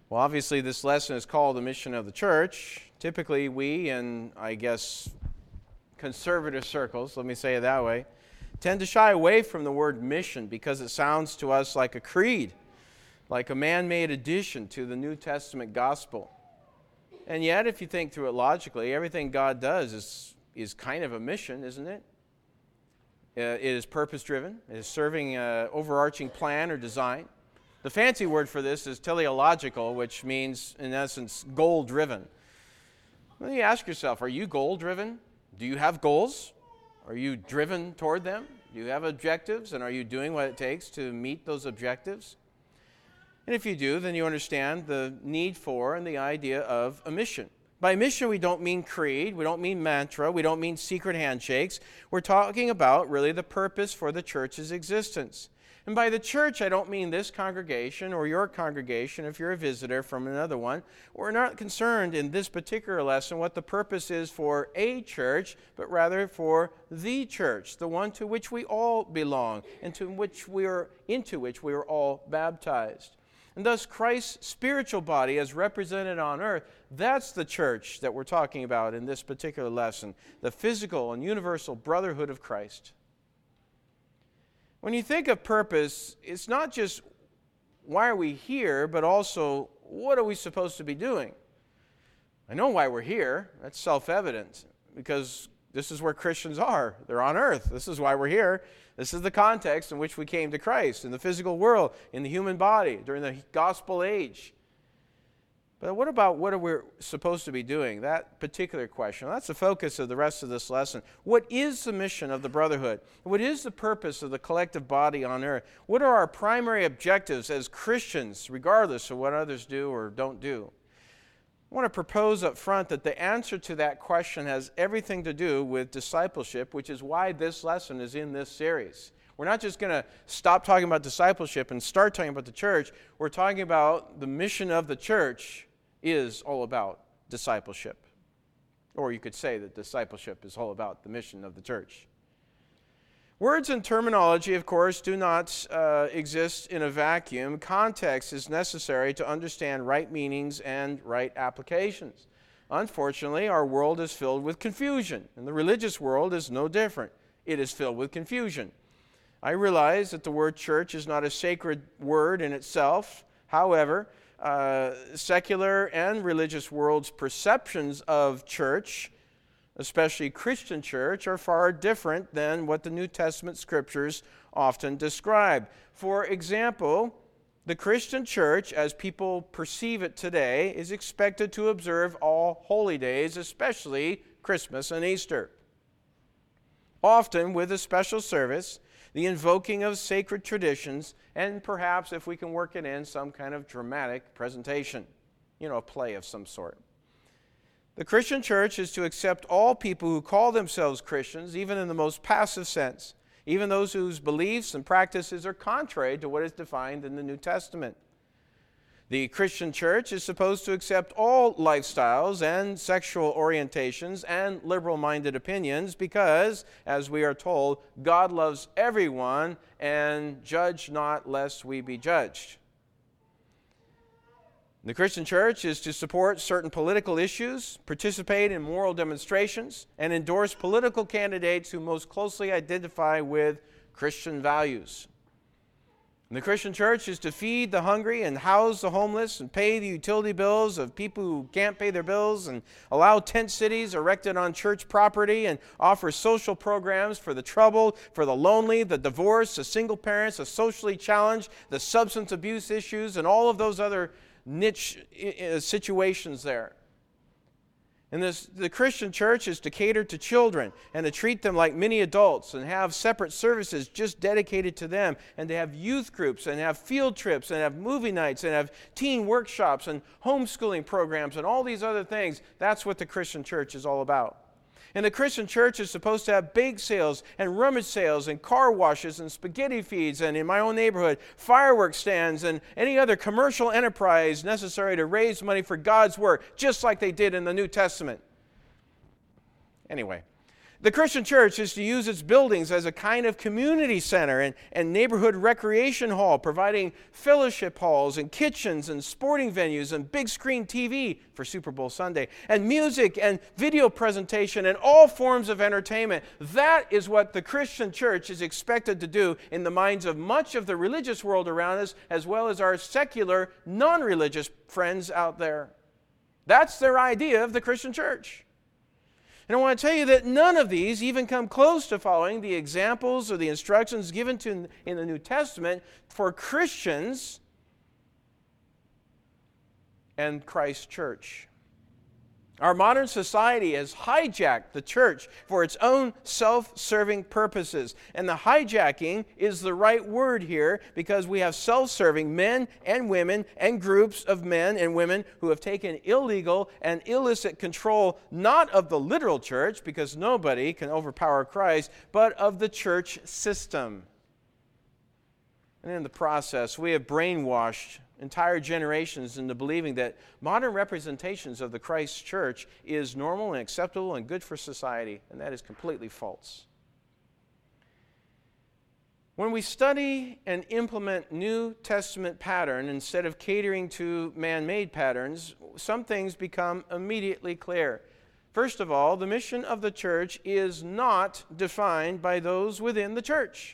Well, obviously this lesson is called the mission of the church. Typically we, in, conservative circles, let me say it that way, tend to shy away from the word mission because it sounds to us like a creed, like a man-made addition to the New Testament gospel. And yet, if you think through it logically, everything God does is kind of a mission, isn't it? It is purpose-driven. It is serving an overarching plan or design. The fancy word for this is teleological, which means, in essence, goal-driven. Well, you ask yourself, are you goal-driven? Do you have goals? Are you driven toward them? Do you have objectives? And are you doing what it takes to meet those objectives? And if you do, then you understand the need for and the idea of a mission. By mission, we don't mean creed, we don't mean mantra, we don't mean secret handshakes. We're talking about really the purpose for the church's existence. And by the church, I don't mean this congregation or your congregation if you're a visitor from another one. We're not concerned in this particular lesson what the purpose is for a church, but rather for the church, the one to which we all belong, and into which we are all baptized. And thus Christ's spiritual body as represented on earth, that's the church that we're talking about in this particular lesson, the physical and universal brotherhood of Christ. When you think of purpose, it's not just why are we here, but also what are we supposed to be doing? I know why we're here. That's self-evident because this is where Christians are. They're on earth. This is why we're here. This is the context in which we came to Christ, in the physical world, in the human body, during the gospel age. But what about what are we supposed to be doing? That particular question. That's the focus of the rest of this lesson. What is the mission of the brotherhood? What is the purpose of the collective body on earth? What are our primary objectives as Christians, regardless of what others do or don't do? I want to propose up front that the answer to that question has everything to do with discipleship, which is why this lesson is in this series. We're not just going to stop talking about discipleship and start talking about the church. We're talking about the mission of the church is all about discipleship. Or you could say that discipleship is all about the mission of the church. Words and terminology, of course, do not exist in a vacuum. Context is necessary to understand right meanings and right applications. Unfortunately, our world is filled with confusion, and the religious world is no different. It is filled with confusion. I realize that the word church is not a sacred word in itself. However, secular and religious world's perceptions of church, especially Christian church, are far different than what the New Testament scriptures often describe. For example, the Christian church, as people perceive it today, is expected to observe all holy days, especially Christmas and Easter. Often with a special service, the invoking of sacred traditions, and perhaps, if we can work it in, some kind of dramatic presentation, a play of some sort. The Christian church is to accept all people who call themselves Christians, even in the most passive sense, even those whose beliefs and practices are contrary to what is defined in the New Testament. The Christian church is supposed to accept all lifestyles and sexual orientations and liberal-minded opinions because, as we are told, God loves everyone and judge not lest we be judged. The Christian church is to support certain political issues, participate in moral demonstrations, and endorse political candidates who most closely identify with Christian values. And the Christian church is to feed the hungry and house the homeless and pay the utility bills of people who can't pay their bills and allow tent cities erected on church property and offer social programs for the troubled, for the lonely, the divorced, the single parents, the socially challenged, the substance abuse issues, and all of those other niche situations there. And the Christian church is to cater to children and to treat them like mini adults and have separate services just dedicated to them and to have youth groups and have field trips and have movie nights and have teen workshops and homeschooling programs and all these other things. That's what the Christian church is all about. And the Christian church is supposed to have bake sales and rummage sales and car washes and spaghetti feeds and, in my own neighborhood, fireworks stands and any other commercial enterprise necessary to raise money for God's work, just like they did in the New Testament. Anyway, The Christian church is to use its buildings as a kind of community center and neighborhood recreation hall, providing fellowship halls and kitchens and sporting venues and big screen TV for Super Bowl Sunday, and music and video presentation and all forms of entertainment. That is what the Christian church is expected to do in the minds of much of the religious world around us, as well as our secular, non-religious friends out there. That's their idea of the Christian church. And I want to tell you that none of these even come close to following the examples or the instructions given in the New Testament for Christians and Christ's church. Our modern society has hijacked the church for its own self-serving purposes. And the hijacking is the right word here, because we have self-serving men and women and groups of men and women who have taken illegal and illicit control, not of the literal church, because nobody can overpower Christ, but of the church system. And in the process, we have brainwashed entire generations into believing that modern representations of the Christ church is normal and acceptable and good for society, and that is completely false. When we study and implement New Testament pattern instead of catering to man-made patterns, some things become immediately clear. First of all, the mission of the church is not defined by those within the church.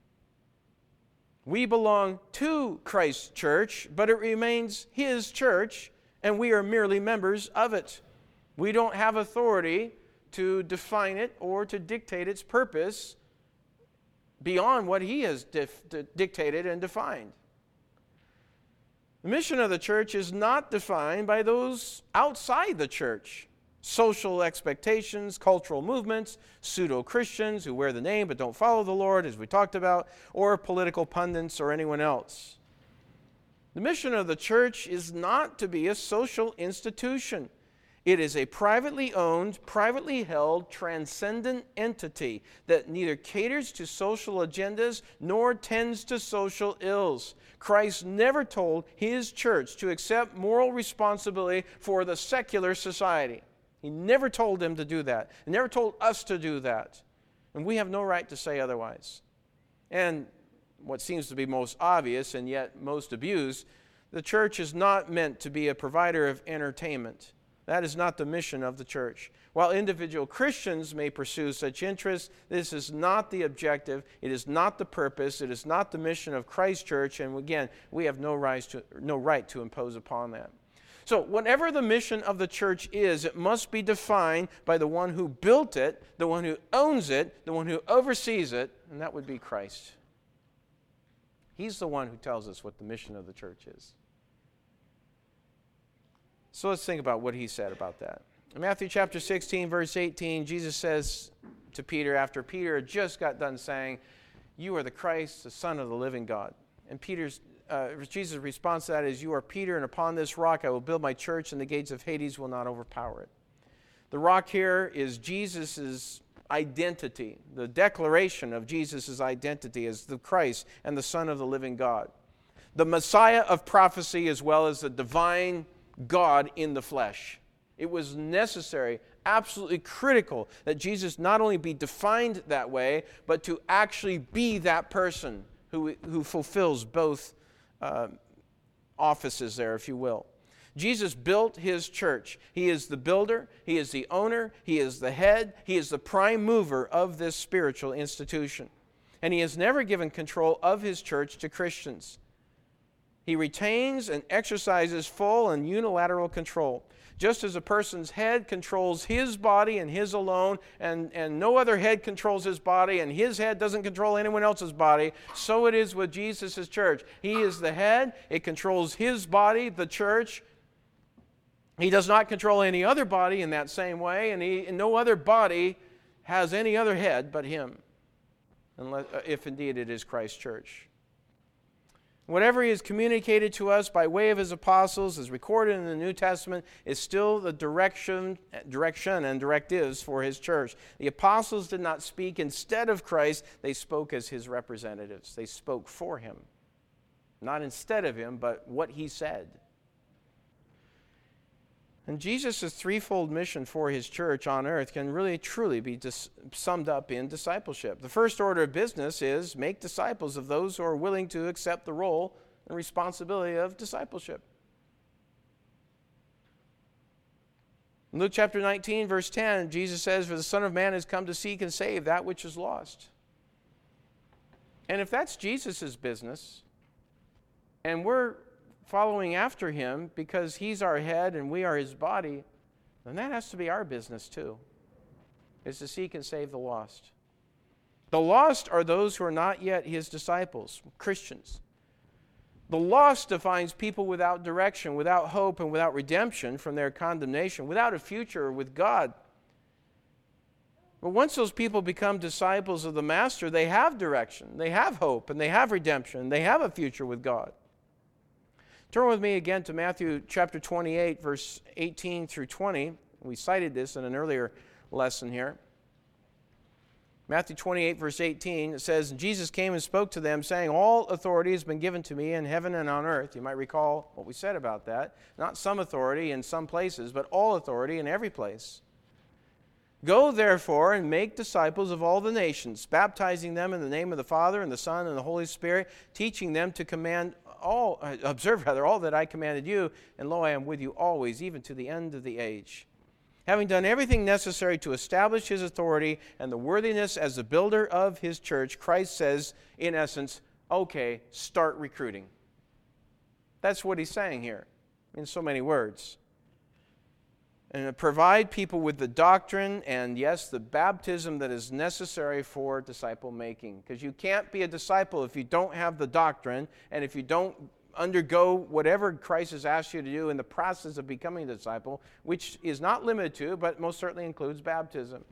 We belong to Christ's church, but it remains His church, and we are merely members of it. We don't have authority to define it or to dictate its purpose beyond what He has dictated and defined. The mission of the church is not defined by those outside the church. Social expectations, cultural movements, pseudo-Christians who wear the name but don't follow the Lord, as we talked about, or political pundits or anyone else. The mission of the church is not to be a social institution. It is a privately owned, privately held, transcendent entity that neither caters to social agendas nor tends to social ills. Christ never told His church to accept moral responsibility for the secular society. He never told them to do that. He never told us to do that. And we have no right to say otherwise. And what seems to be most obvious and yet most abused, the church is not meant to be a provider of entertainment. That is not the mission of the church. While individual Christians may pursue such interests, this is not the objective, it is not the purpose, it is not the mission of Christ's church, and again, we have no right to impose upon that. So whatever the mission of the church is, it must be defined by the one who built it, the one who owns it, the one who oversees it, and that would be Christ. He's the one who tells us what the mission of the church is. So let's think about what He said about that. In Matthew chapter 16, verse 18, Jesus says to Peter, after Peter had just got done saying, "You are the Christ, the Son of the living God." And Jesus' response to that is, "You are Peter, and upon this rock I will build my church, and the gates of Hades will not overpower it." The rock here is Jesus' identity, the declaration of Jesus' identity as the Christ and the Son of the living God, the Messiah of prophecy, as well as the divine God in the flesh. It was necessary, absolutely critical, that Jesus not only be defined that way, but to actually be that person who fulfills both offices there, if you will. Jesus built His church. He is the builder, He is the owner, He is the head, He is the prime mover of this spiritual institution. And He has never given control of His church to Christians. He retains and exercises full and unilateral control. Just as a person's head controls his body and his alone, and no other head controls his body, and his head doesn't control anyone else's body, so it is with Jesus' church. He is the head. It controls His body, the church. He does not control any other body in that same way, and no other body has any other head but Him, unless, if indeed it is Christ's church. Whatever He has communicated to us by way of His apostles, as recorded in the New Testament, is still the direction and directives for His church. The apostles did not speak instead of Christ. They spoke as His representatives. They spoke for Him. Not instead of Him, but what He said. And Jesus' threefold mission for his church on earth can really truly be summed up in discipleship. The first order of business is make disciples of those who are willing to accept the role and responsibility of discipleship. In Luke chapter 19, verse 10, Jesus says, "For the Son of Man has come to seek and save that which is lost." And if that's Jesus' business, and we're following after him because he's our head and we are his body, then that has to be our business too, is to seek and save the lost. The lost are those who are not yet his disciples, Christians. The lost defines people without direction, without hope, and without redemption from their condemnation, without a future with God. But once those people become disciples of the Master, they have direction, they have hope, and they have redemption, they have a future with God. Turn with me again to Matthew chapter 28, verse 18 through 20. We cited this in an earlier lesson here. Matthew 28, verse 18, it says, "And Jesus came and spoke to them, saying, 'All authority has been given to me in heaven and on earth.'" You might recall what we said about that. Not some authority in some places, but all authority in every place. "Go, therefore, and make disciples of all the nations, baptizing them in the name of the Father and the Son and the Holy Spirit, teaching them to observe all that I commanded you, and lo, I am with you always, even to the end of the age." Having done everything necessary to establish his authority and the worthiness as the builder of his church, Christ says, in essence, okay, start recruiting. That's what he's saying here, in so many words. And provide people with the doctrine and, yes, the baptism that is necessary for disciple making. Because you can't be a disciple if you don't have the doctrine and if you don't undergo whatever Christ has asked you to do in the process of becoming a disciple, which is not limited to, but most certainly includes baptism.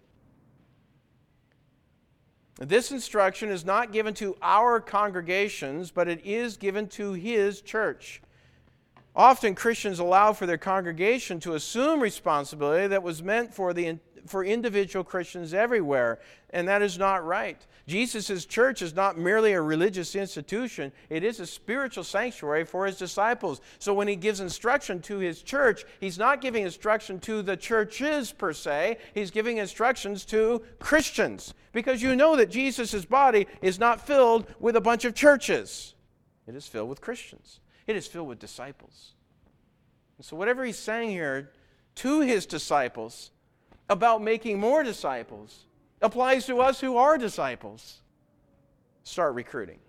This instruction is not given to our congregations, but it is given to his church. Often Christians allow for their congregation to assume responsibility that was meant for individual Christians everywhere, and that is not right. Jesus' church is not merely a religious institution, it is a spiritual sanctuary for his disciples. So when he gives instruction to his church, he's not giving instruction to the churches per se, he's giving instructions to Christians. Because you know that Jesus' body is not filled with a bunch of churches. It is filled with Christians. It is filled with disciples. And so whatever he's saying here to his disciples about making more disciples applies to us who are disciples. Start recruiting.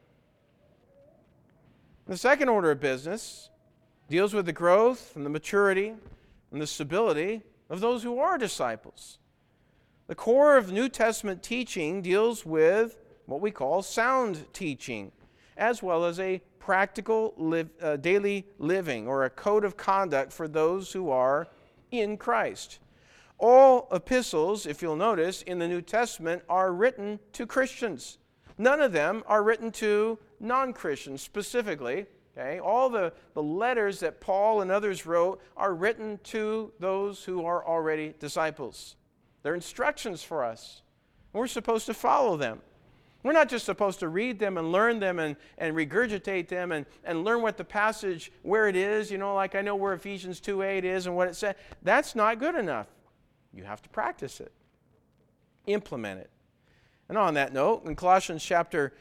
The second order of business deals with the growth and the maturity and the stability of those who are disciples. The core of New Testament teaching deals with what we call sound teaching, as well as a practical daily living or a code of conduct for those who are in Christ. All epistles, if you'll notice, in the New Testament are written to Christians. None of them are written to non-Christians specifically. Okay? All the letters that Paul and others wrote are written to those who are already disciples. They're instructions for us. We're supposed to follow them. We're not just supposed to read them and learn them and regurgitate them and learn what the passage, where it is, like I know where Ephesians 2:8 is and what it said. That's not good enough. You have to practice it. Implement it. And on that note, in Colossians chapter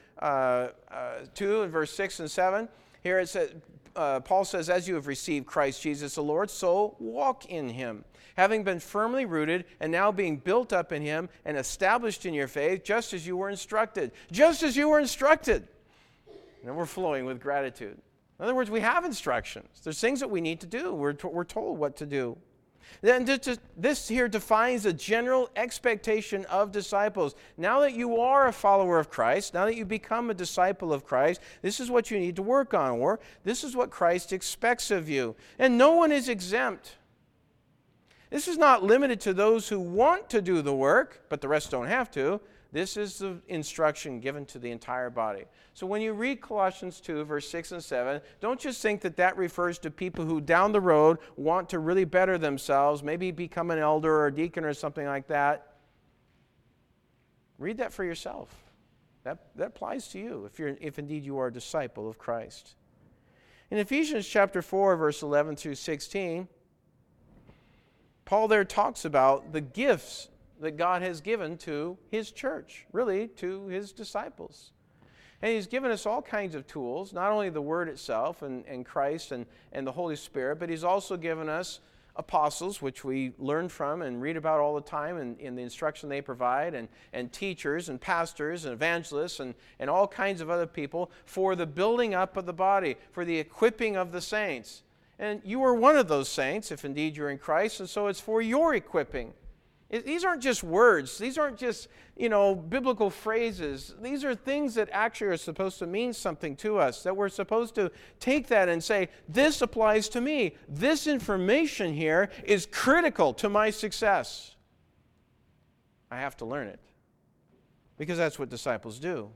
2 and verse 6 and 7, here it says, Paul says, "As you have received Christ Jesus the Lord, so walk in him, having been firmly rooted and now being built up in him and established in your faith, just as you were instructed." Just as you were instructed. And we're flowing with gratitude. In other words, we have instructions. There's things that we need to do. We're told what to do. Then this here defines a general expectation of disciples. Now that you are a follower of Christ, now that you become a disciple of Christ, this is what you need to work on, or this is what Christ expects of you. And no one is exempt. This is not limited to those who want to do the work, but the rest don't have to. This is the instruction given to the entire body. So when you read Colossians 2, verse 6 and 7, don't just think that that refers to people who down the road want to really better themselves, maybe become an elder or a deacon or something like that. Read that for yourself. That applies to you if indeed you are a disciple of Christ. In Ephesians chapter 4, verse 11 through 16, Paul there talks about the gifts that God has given to his church, really to his disciples. And he's given us all kinds of tools, not only the Word itself and Christ and the Holy Spirit, but he's also given us apostles, which we learn from and read about all the time in the instruction they provide, and teachers and pastors and evangelists and all kinds of other people for the building up of the body, for the equipping of the saints. And you are one of those saints, if indeed you're in Christ, and so it's for your equipping. These aren't just words. These aren't just, biblical phrases. These are things that actually are supposed to mean something to us, that we're supposed to take that and say, this applies to me. This information here is critical to my success. I have to learn it, because that's what disciples do.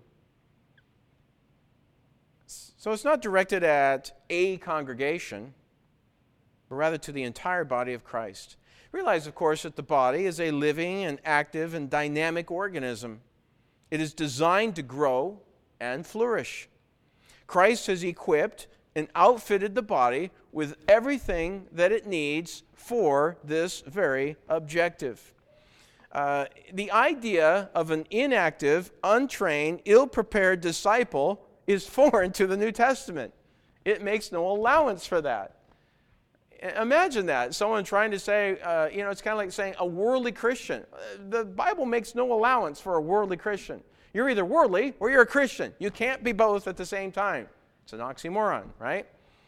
So it's not directed at a congregation, but rather to the entire body of Christ. Realize, of course, that the body is a living and active and dynamic organism. It is designed to grow and flourish. Christ has equipped and outfitted the body with everything that it needs for this very objective. The idea of an inactive, untrained, ill-prepared disciple is foreign to the New Testament. It makes no allowance for that. Imagine that, someone trying to say, it's kind of like saying a worldly Christian. The Bible makes no allowance for a worldly Christian. You're either worldly or you're a Christian. You can't be both at the same time. It's an oxymoron, right?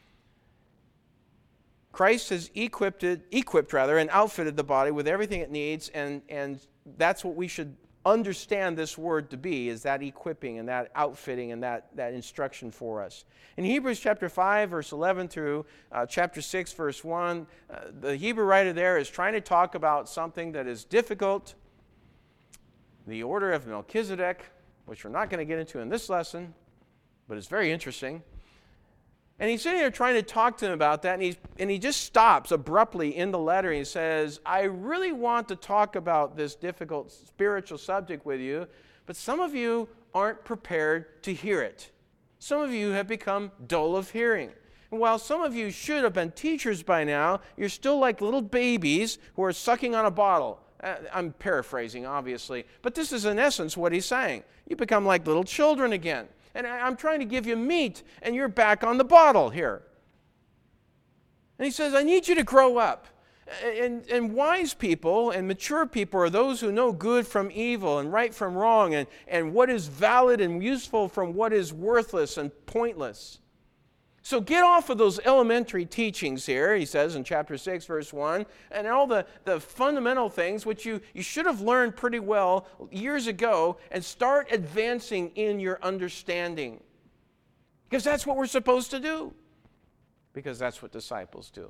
Christ has equipped and outfitted the body with everything it needs, and that's what we should understand this word to be, is that equipping and that outfitting and that instruction for us. In Hebrews chapter 5, verse 11 through chapter 6, verse 1, the Hebrew writer there is trying to talk about something that is difficult, the order of Melchizedek, which we're not going to get into in this lesson, but it's very interesting. And he's sitting there trying to talk to him about that, and he just stops abruptly in the letter. And he says, I really want to talk about this difficult spiritual subject with you, but some of you aren't prepared to hear it. Some of you have become dull of hearing. And while some of you should have been teachers by now, you're still like little babies who are sucking on a bottle. I'm paraphrasing, obviously, but this is in essence what he's saying. You become like little children again. And I'm trying to give you meat, and you're back on the bottle here. And he says, I need you to grow up. And wise people and mature people are those who know good from evil and right from wrong, and what is valid and useful from what is worthless and pointless. So get off of those elementary teachings here, he says in chapter 6, verse 1, and all the fundamental things which you should have learned pretty well years ago, and start advancing in your understanding. Because that's what we're supposed to do. Because that's what disciples do.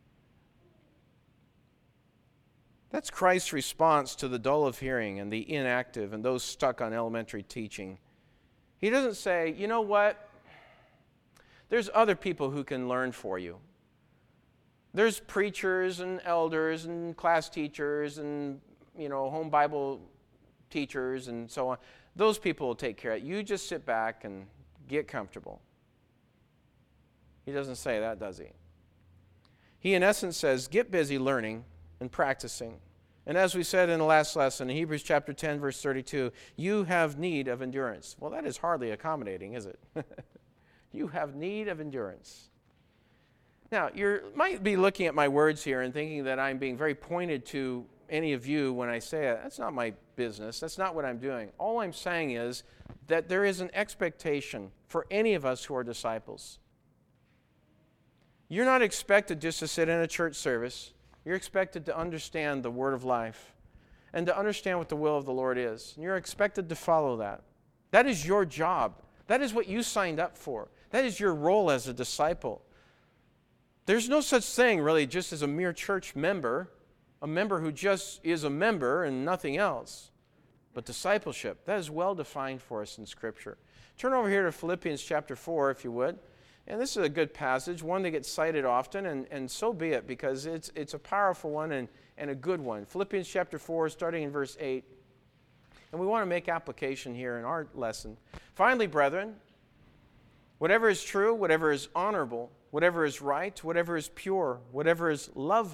That's Christ's response to the dull of hearing and the inactive and those stuck on elementary teaching. He doesn't say, you know what? There's other people who can learn for you. There's preachers and elders and class teachers and, home Bible teachers and so on. Those people will take care of it. You just sit back and get comfortable. He doesn't say that, does he? He, in essence, says, get busy learning and practicing. And as we said in the last lesson, in Hebrews chapter 10, verse 32, you have need of endurance. Well, that is hardly accommodating, is it? You have need of endurance. Now, you might be looking at my words here and thinking that I'm being very pointed to any of you when I say it. That's not my business. That's not what I'm doing. All I'm saying is that there is an expectation for any of us who are disciples. You're not expected just to sit in a church service. You're expected to understand the word of life and to understand what the will of the Lord is. And you're expected to follow that. That is your job. That is what you signed up for. That is your role as a disciple. There's no such thing, really, just as a mere church member, a member who just is a member and nothing else. But discipleship, that is well defined for us in Scripture. Turn over here to Philippians chapter 4, if you would. And this is a good passage, one that gets cited often, and so be it, because it's a powerful one and a good one. Philippians chapter 4, starting in verse 8. And we want to make application here in our lesson. Finally, brethren, whatever is true, whatever is honorable, whatever is right, whatever is pure, whatever is lovely,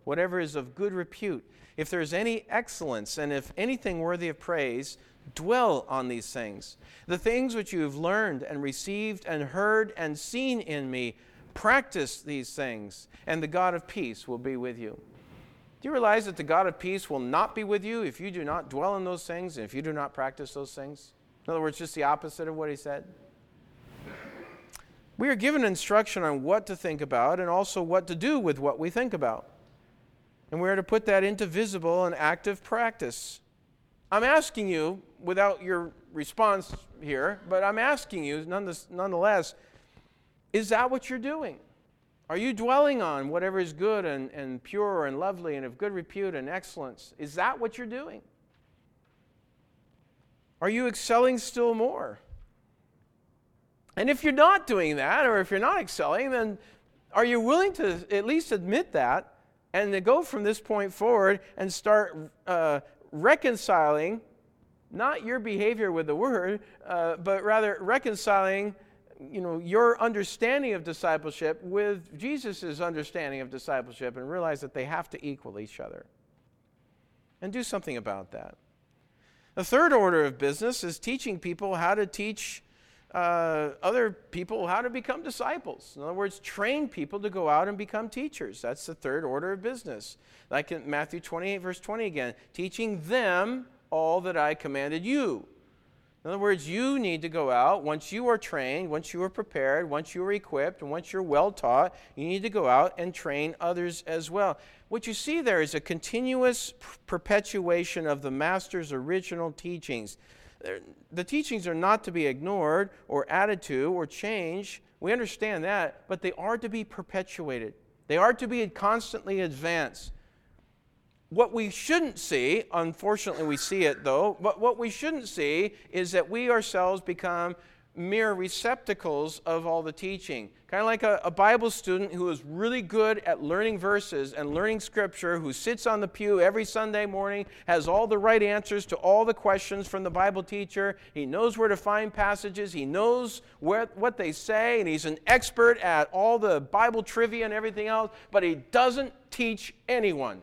whatever is of good repute, if there is any excellence, and if anything worthy of praise, dwell on these things. The things which you have learned and received and heard and seen in me, practice these things, and the God of peace will be with you. Do you realize that the God of peace will not be with you if you do not dwell on those things and if you do not practice those things? In other words, just the opposite of what he said. We are given instruction on what to think about and also what to do with what we think about. And we are to put that into visible and active practice. I'm asking you, without your response here, but I'm asking you nonetheless, is that what you're doing? Are you dwelling on whatever is good and pure and lovely and of good repute and excellence? Is that what you're doing? Are you excelling still more? And if you're not doing that, or if you're not excelling, then are you willing to at least admit that and to go from this point forward and start reconciling not your behavior with the Word, but rather reconciling your understanding of discipleship with Jesus' understanding of discipleship, and realize that they have to equal each other. And do something about that. The third order of business is teaching people how to teach other people how to become disciples. In other words, train people to go out and become teachers. That's the third order of business. Like in Matthew 28, verse 20 again, teaching them all that I commanded you. In other words, you need to go out, once you are trained, once you are prepared, once you are equipped, and once you're well taught, you need to go out and train others as well. What you see there is a continuous perpetuation of the Master's original teachings. The teachings are not to be ignored or added to or changed. We understand that, but they are to be perpetuated. They are to be constantly advanced. What we shouldn't see, unfortunately we see it though, but what we shouldn't see is that we ourselves become mere receptacles of all the teaching. Kind of like a Bible student who is really good at learning verses and learning Scripture, who sits on the pew every Sunday morning, has all the right answers to all the questions from the Bible teacher. He knows where to find passages. He knows what they say, and he's an expert at all the Bible trivia and everything else, but he doesn't teach anyone.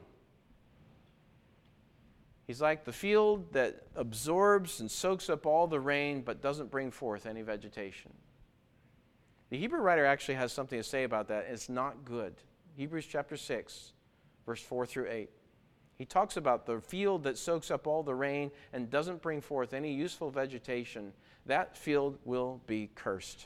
He's like the field that absorbs and soaks up all the rain but doesn't bring forth any vegetation. The Hebrew writer actually has something to say about that. It's not good. Hebrews chapter 6, verse 4 through 8. He talks about the field that soaks up all the rain and doesn't bring forth any useful vegetation. That field will be cursed.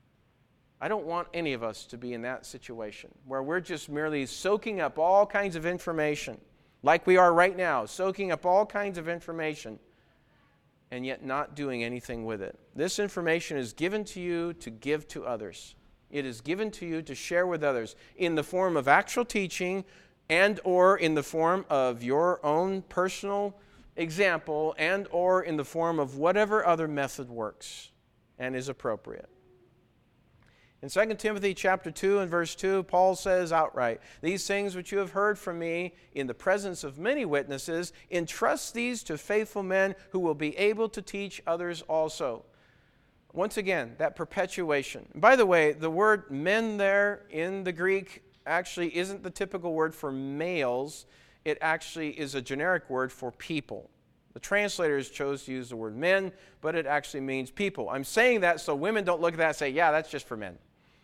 I don't want any of us to be in that situation where we're just merely soaking up all kinds of information, like we are right now, soaking up all kinds of information, and yet not doing anything with it. This information is given to you to give to others. It is given to you to share with others in the form of actual teaching and or in the form of your own personal example and or in the form of whatever other method works and is appropriate. In 2 Timothy chapter 2 and verse 2, Paul says outright, "These things which you have heard from me in the presence of many witnesses, entrust these to faithful men who will be able to teach others also." Once again, that perpetuation. By the way, the word men there in the Greek actually isn't the typical word for males. It actually is a generic word for people. The translators chose to use the word men, but it actually means people. I'm saying that so women don't look at that and say, yeah, that's just for men.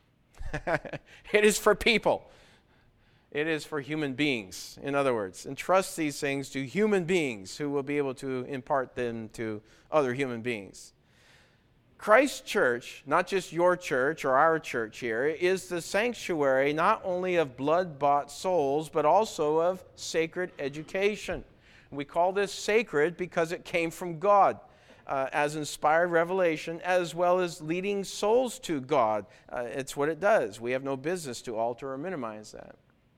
It is for people. It is for human beings, in other words. Entrust these things to human beings who will be able to impart them to other human beings. Christ's church, not just your church or our church here, is the sanctuary not only of blood-bought souls, but also of sacred education. We call this sacred because it came from God as inspired revelation, as well as leading souls to God. It's what it does. We have no business to alter or minimize that.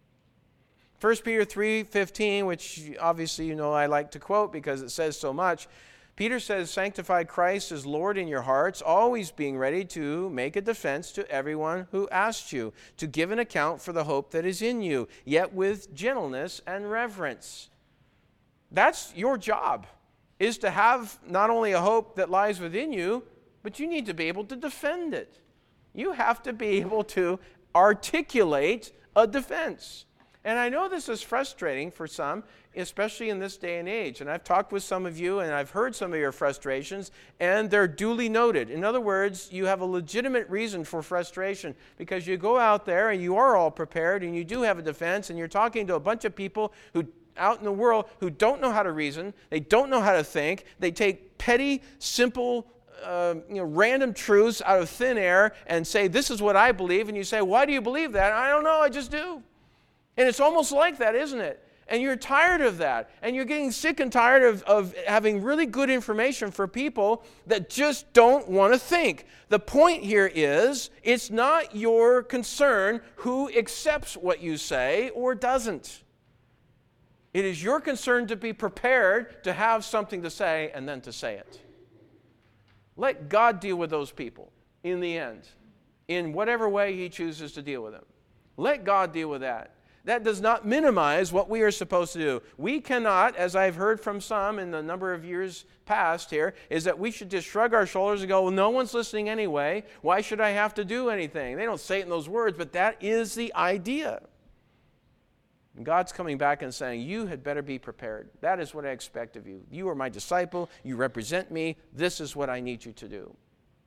1 Peter 3:15, which obviously you know I like to quote because it says so much. Peter says, "Sanctify Christ as Lord in your hearts, always being ready to make a defense to everyone who asks you, to give an account for the hope that is in you, yet with gentleness and reverence." That's your job, is to have not only a hope that lies within you, but you need to be able to defend it. You have to be able to articulate a defense. And I know this is frustrating for some, especially in this day and age. And I've talked with some of you, and I've heard some of your frustrations, and they're duly noted. In other words, you have a legitimate reason for frustration because you go out there and you are all prepared, and you do have a defense, and you're talking to a bunch of people who out in the world who don't know how to reason, they don't know how to think, they take petty, simple, random truths out of thin air and say, this is what I believe, and you say, why do you believe that? I don't know, I just do. And it's almost like that, isn't it? And you're tired of that. And you're getting sick and tired of having really good information for people that just don't want to think. The point here is, it's not your concern who accepts what you say or doesn't. It is your concern to be prepared to have something to say and then to say it. Let God deal with those people in the end, in whatever way He chooses to deal with them. Let God deal with that. That does not minimize what we are supposed to do. We cannot, as I've heard from some in the number of years past here, is that we should just shrug our shoulders and go, well, no one's listening anyway. Why should I have to do anything? They don't say it in those words, but that is the idea. And God's coming back and saying, you had better be prepared. That is what I expect of you. You are my disciple. You represent me. This is what I need you to do.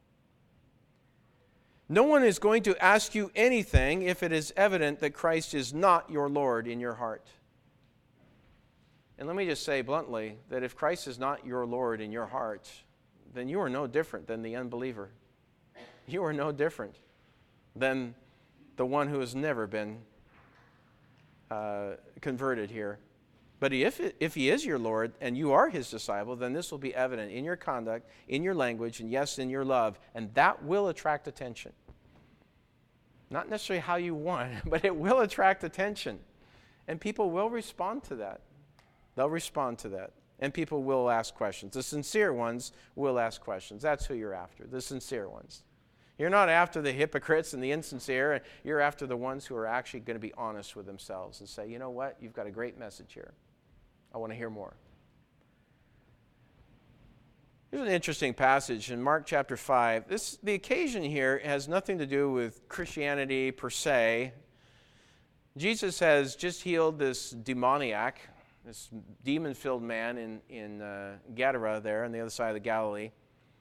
No one is going to ask you anything if it is evident that Christ is not your Lord in your heart. And let me just say bluntly that if Christ is not your Lord in your heart, then you are no different than the unbeliever. You are no different than the one who has never been converted here. But if He is your Lord and you are His disciple, then this will be evident in your conduct, in your language, and yes, in your love. And that will attract attention. Not necessarily how you want, but it will attract attention. And people will respond to that. They'll respond to that. And people will ask questions. The sincere ones will ask questions. That's who you're after, the sincere ones. You're not after the hypocrites and the insincere. You're after the ones who are actually going to be honest with themselves and say, you know what, you've got a great message here. I want to hear more. Here's an interesting passage in Mark chapter 5. The occasion here has nothing to do with Christianity per se. Jesus has just healed this demoniac, this demon-filled man in Gadara there on the other side of the Galilee.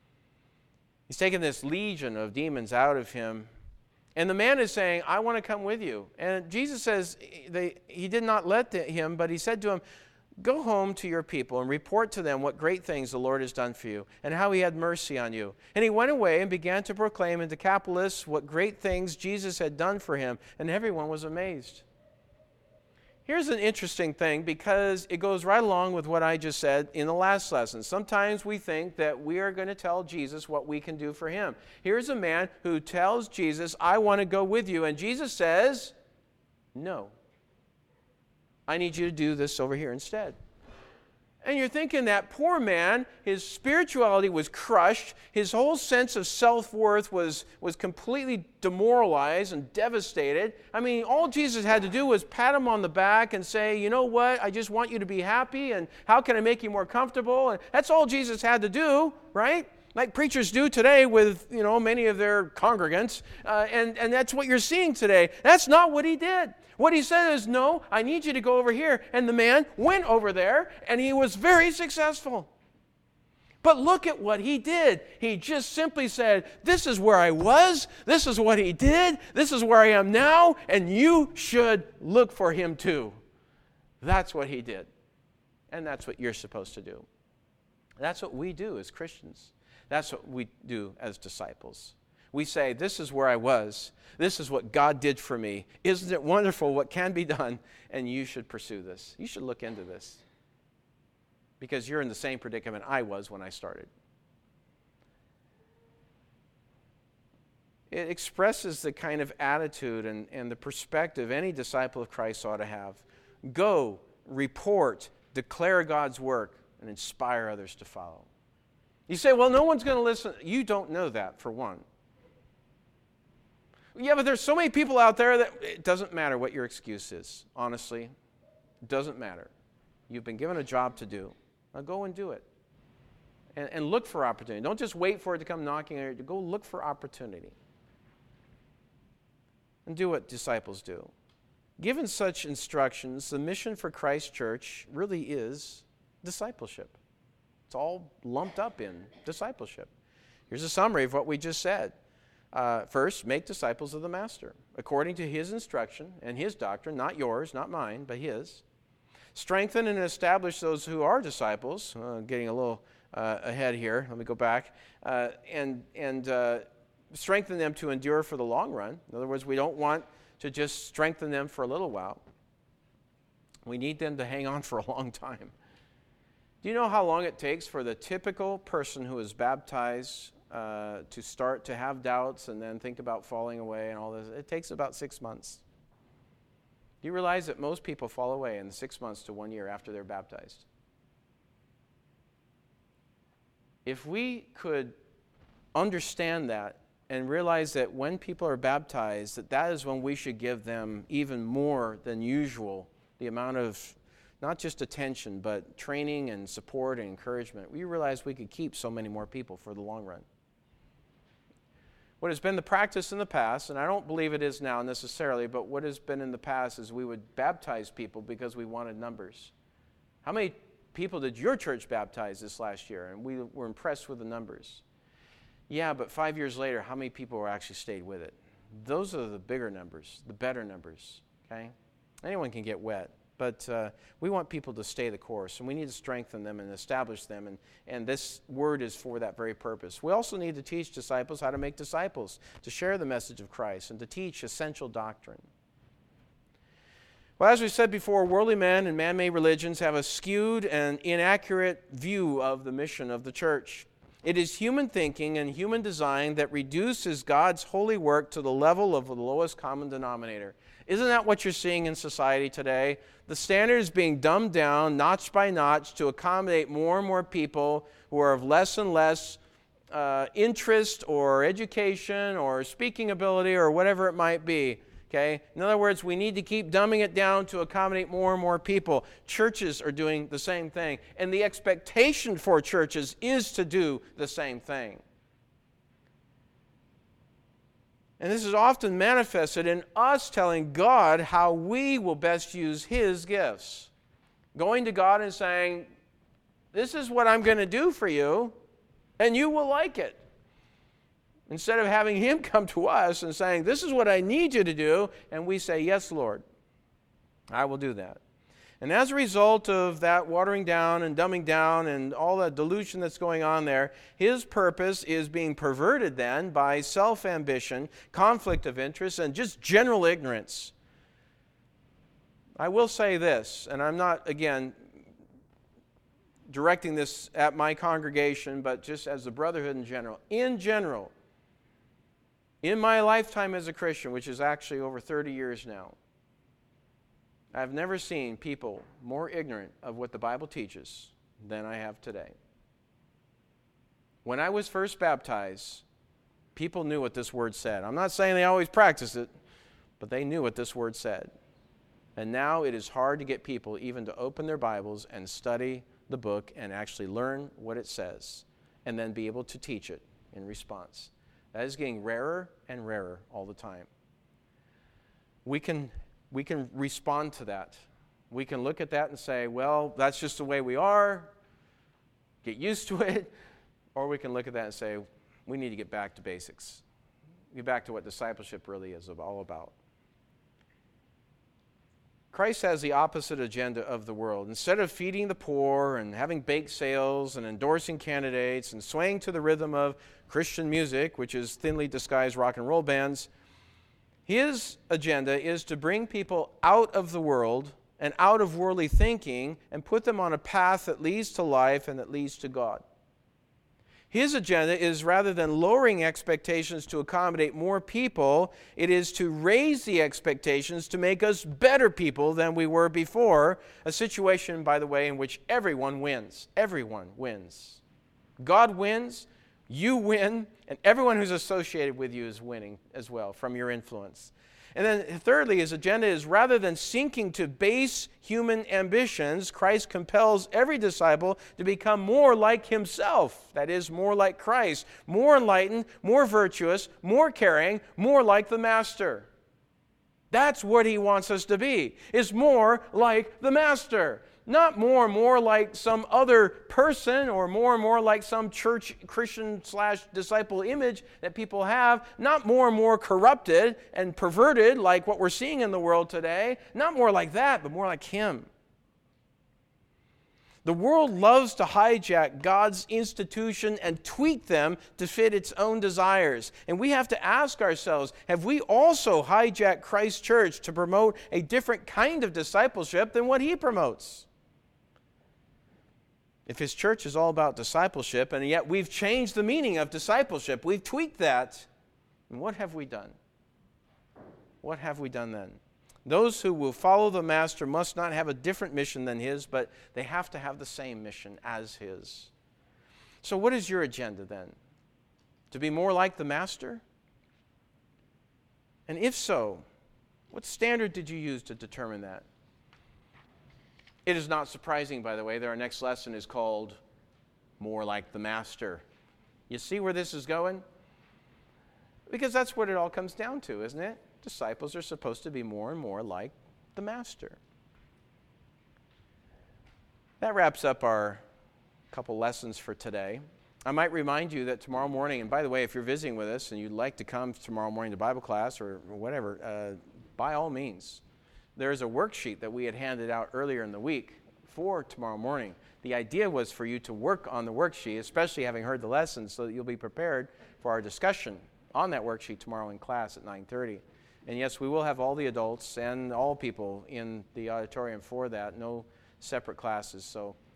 He's taken this legion of demons out of him. And the man is saying, I want to come with you. And Jesus says, he did not let him, but he said to him, go home to your people and report to them what great things the Lord has done for you and how He had mercy on you. And he went away and began to proclaim in Decapolis what great things Jesus had done for him. And everyone was amazed. Here's an interesting thing because it goes right along with what I just said in the last lesson. Sometimes we think that we are going to tell Jesus what we can do for Him. Here's a man who tells Jesus, I want to go with you. And Jesus says, no. I need you to do this over here instead. And you're thinking that poor man, his spirituality was crushed. His whole sense of self-worth was completely demoralized and devastated. I mean, all Jesus had to do was pat him on the back and say, you know what, I just want you to be happy, and how can I make you more comfortable? And that's all Jesus had to do, right? Like preachers do today with, many of their congregants. And that's what you're seeing today. That's not what He did. What He said is, no, I need you to go over here. And the man went over there, and he was very successful. But look at what he did. He just simply said, this is where I was, this is what He did, this is where I am now, and you should look for Him too. That's what he did. And that's what you're supposed to do. That's what we do as Christians. That's what we do as disciples. We say, this is where I was. This is what God did for me. Isn't it wonderful what can be done? And you should pursue this. You should look into this. Because you're in the same predicament I was when I started. It expresses the kind of attitude and the perspective any disciple of Christ ought to have. Go, report, declare God's work, and inspire others to follow. You say, well, no one's going to listen. You don't know that, for one. Yeah, but there's so many people out there that it doesn't matter what your excuse is. Honestly, it doesn't matter. You've been given a job to do. Now go and do it. And look for opportunity. Don't just wait for it to come knocking on you. Go look for opportunity. And do what disciples do. Given such instructions, the mission for Christ Church really is discipleship. It's all lumped up in discipleship. Here's a summary of what we just said. First, make disciples of the Master, according to his instruction and his doctrine, not yours, not mine, but his. Strengthen and establish those who are disciples. Getting a little ahead here. Let me go back. And strengthen them to endure for the long run. In other words, we don't want to just strengthen them for a little while. We need them to hang on for a long time. Do you know how long it takes for the typical person who is baptized to start to have doubts and then think about falling away and all this? It takes about 6 months. Do you realize that most people fall away in 6 months to 1 year after they're baptized? If we could understand that and realize that when people are baptized, that is when we should give them even more than usual the amount of not just attention, but training and support and encouragement, we realize we could keep so many more people for the long run. What has been the practice in the past, and I don't believe it is now necessarily, but what has been in the past is we would baptize people because we wanted numbers. How many people did your church baptize this last year? And we were impressed with the numbers. Yeah, but 5 years later, how many people actually stayed with it? Those are the bigger numbers, the better numbers, okay? Anyone can get wet, but we want people to stay the course, and we need to strengthen them and establish them, and this word is for that very purpose. We also need to teach disciples how to make disciples, to share the message of Christ, and to teach essential doctrine. Well, as we said before, worldly men and man-made religions have a skewed and inaccurate view of the mission of the church. It is human thinking and human design that reduces God's holy work to the level of the lowest common denominator. Isn't that what you're seeing in society today? The standard is being dumbed down notch by notch to accommodate more and more people who are of less and less interest or education or speaking ability or whatever it might be. Okay? In other words, we need to keep dumbing it down to accommodate more and more people. Churches are doing the same thing. And the expectation for churches is to do the same thing. And this is often manifested in us telling God how we will best use His gifts. Going to God and saying, this is what I'm going to do for you, and you will like it. Instead of having Him come to us and saying, this is what I need you to do, and we say, yes, Lord, I will do that. And as a result of that watering down and dumbing down and all the delusion that's going on there, His purpose is being perverted then by self-ambition, conflict of interest, and just general ignorance. I will say this, and I'm not, again, directing this at my congregation, but just as the brotherhood in general. In general, in my lifetime as a Christian, which is actually over 30 years now, I've never seen people more ignorant of what the Bible teaches than I have today. When I was first baptized, people knew what this word said. I'm not saying they always practice it, but they knew what this word said. And now it is hard to get people even to open their Bibles and study the book and actually learn what it says and then be able to teach it in response. That is getting rarer and rarer all the time. We can respond to that. We can look at that and say, well, that's just the way we are. Get used to it. Or we can look at that and say, we need to get back to basics. Get back to what discipleship really is all about. Christ has the opposite agenda of the world. Instead of feeding the poor and having bake sales and endorsing candidates and swaying to the rhythm of Christian music, which is thinly disguised rock and roll bands, His agenda is to bring people out of the world and out of worldly thinking and put them on a path that leads to life and that leads to God. His agenda is, rather than lowering expectations to accommodate more people, it is to raise the expectations to make us better people than we were before, a situation, by the way, in which everyone wins. Everyone wins. God wins, you win, and everyone who's associated with you is winning as well from your influence. And then thirdly, His agenda is, rather than sinking to base human ambitions, Christ compels every disciple to become more like Himself. That is, more like Christ, more enlightened, more virtuous, more caring, more like the Master. That's what he wants us to be, is more like the Master. Not more and more like some other person or more like some church Christian/disciple image that people have. Not more and more corrupted and perverted like what we're seeing in the world today. Not more like that, but more like him. The world loves to hijack God's institution and tweak them to fit its own desires. And we have to ask ourselves, have we also hijacked Christ's church to promote a different kind of discipleship than what he promotes? If his church is all about discipleship, and yet we've changed the meaning of discipleship, we've tweaked that, and what have we done? What have we done then? Those who will follow the Master must not have a different mission than his, but they have to have the same mission as his. So what is your agenda then? To be more like the Master? And if so, what standard did you use to determine that? It is not surprising, by the way, that our next lesson is called More Like the Master. You see where this is going? Because that's what it all comes down to, isn't it? Disciples are supposed to be more and more like the Master. That wraps up our couple lessons for today. I might remind you that tomorrow morning, and by the way, if you're visiting with us and you'd like to come tomorrow morning to Bible class or whatever, by all means. There is a worksheet that we had handed out earlier in the week for tomorrow morning. The idea was for you to work on the worksheet, especially having heard the lessons, so that you'll be prepared for our discussion on that worksheet tomorrow in class at 9:30. And yes, we will have all the adults and all people in the auditorium for that, no separate classes. So